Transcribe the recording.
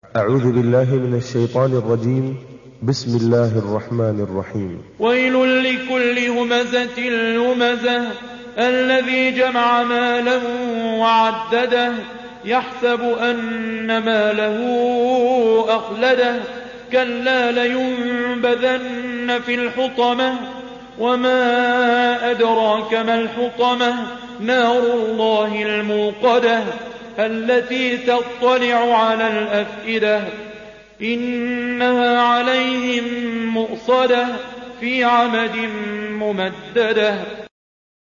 أعوذ بالله من الشيطان الرجيم. بسم الله الرحمن الرحيم. ويل لكل همزة لمزة الذي جمع مالا وعدده يحسب أن ماله أخلده كلا لينبذن في الحطمة وما أدراك ما الحطمة نار الله الموقدة التي تطلع على الأفئدة إنها عليهم مؤصدة في عمد ممددة.